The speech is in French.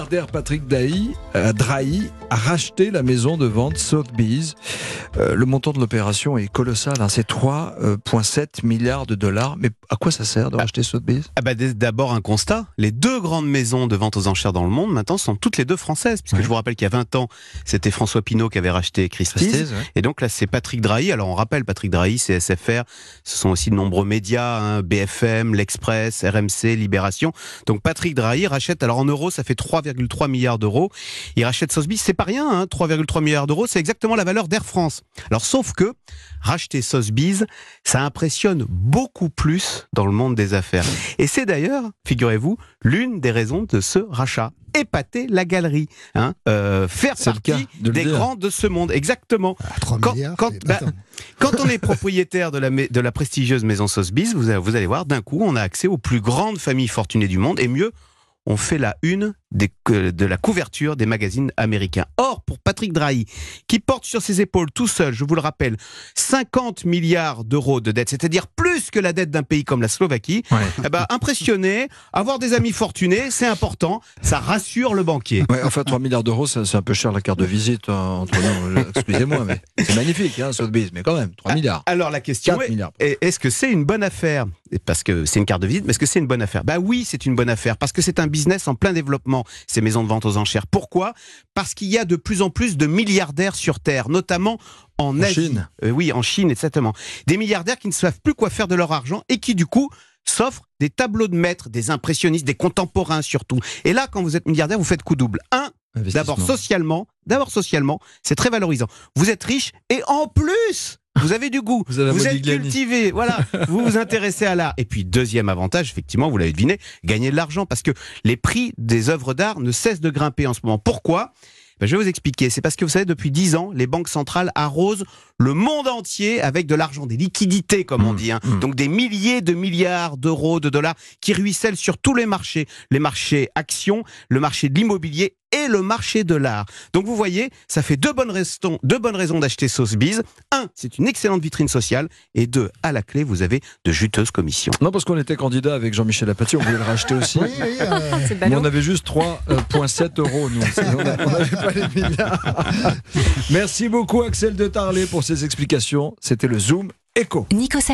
milliardaire Patrick Drahi a racheté la maison de vente Sotheby's. Le montant de l'opération est colossal, hein, c'est 3,7 milliards de dollars. Mais à quoi ça sert de racheter Sotheby's ? D'abord un constat, les deux grandes maisons de vente aux enchères dans le monde maintenant sont toutes les deux françaises, puisque je vous rappelle qu'il y a 20 ans, c'était François Pinault qui avait racheté Christie's, et donc là c'est Patrick Drahi. Alors on rappelle, Patrick Drahi, c'est SFR, ce sont aussi de nombreux médias, hein, BFM, L'Express, RMC, Libération. Donc Patrick Drahi rachète, alors en euros ça fait 3,3 milliards d'euros, il rachète Sotheby's, c'est pas rien, hein, 3,3 milliards d'euros, c'est exactement la valeur d'Air France. Alors sauf que racheter Sotheby's, ça impressionne beaucoup plus dans le monde des affaires. Et c'est d'ailleurs, figurez-vous, l'une des raisons de ce rachat. Épater la galerie, hein, faire partie des grands de ce monde, exactement. 3 milliards, quand on est propriétaire de la prestigieuse maison Sotheby's, vous allez voir, d'un coup, on a accès aux plus grandes familles fortunées du monde, et mieux, on fait la une de la couverture des magazines américains. Or, pour Patrick Drahi, qui porte sur ses épaules tout seul, je vous le rappelle, 50 milliards d'euros de dette, c'est-à-dire plus que la dette d'un pays comme la Slovaquie, impressionné, avoir des amis fortunés, c'est important, ça rassure le banquier. Ouais, enfin, 3 milliards d'euros, c'est un peu cher la carte de visite entre nous, excusez-moi, mais c'est magnifique, hein, Sotheby's, mais quand même, 3 milliards. Alors la question est, est-ce que c'est une bonne affaire ? Parce que c'est une carte de visite, mais est-ce que c'est une bonne affaire ? Oui, c'est une bonne affaire, parce que c'est un business en plein développement, ces maisons de vente aux enchères. Pourquoi ? Parce qu'il y a de plus en plus de milliardaires sur Terre, notamment en Asie. Chine. Oui, en Chine, exactement. Des milliardaires qui ne savent plus quoi faire de leur argent et qui, du coup, s'offrent des tableaux de maîtres, des impressionnistes, des contemporains surtout. Et là, quand vous êtes milliardaire, vous faites coup double. D'abord socialement, c'est très valorisant. Vous êtes riche et en plus, vous avez du goût, vous êtes cultivé, voilà, vous vous intéressez à l'art. Et puis deuxième avantage, effectivement, vous l'avez deviné, gagner de l'argent, parce que les prix des œuvres d'art ne cessent de grimper en ce moment. Pourquoi ? Je vais vous expliquer. C'est parce que vous savez, depuis 10 ans, les banques centrales arrosent le monde entier avec de l'argent, des liquidités, comme on dit. Donc des milliers de milliards d'euros, de dollars, qui ruissellent sur tous les marchés actions, le marché de l'immobilier et le marché de l'art. Donc vous voyez, ça fait deux bonnes raisons d'acheter Sotheby's. 1, c'est une excellente vitrine sociale, et 2, à la clé, vous avez de juteuses commissions. Non, parce qu'on était candidat avec Jean-Michel Apathy, on voulait le racheter aussi. Mais on avait juste 3,7 euros, nous. On n'avait pas les milliards. Merci beaucoup, Axel de Tarlet, pour ces explications. C'était le Zoom Écho.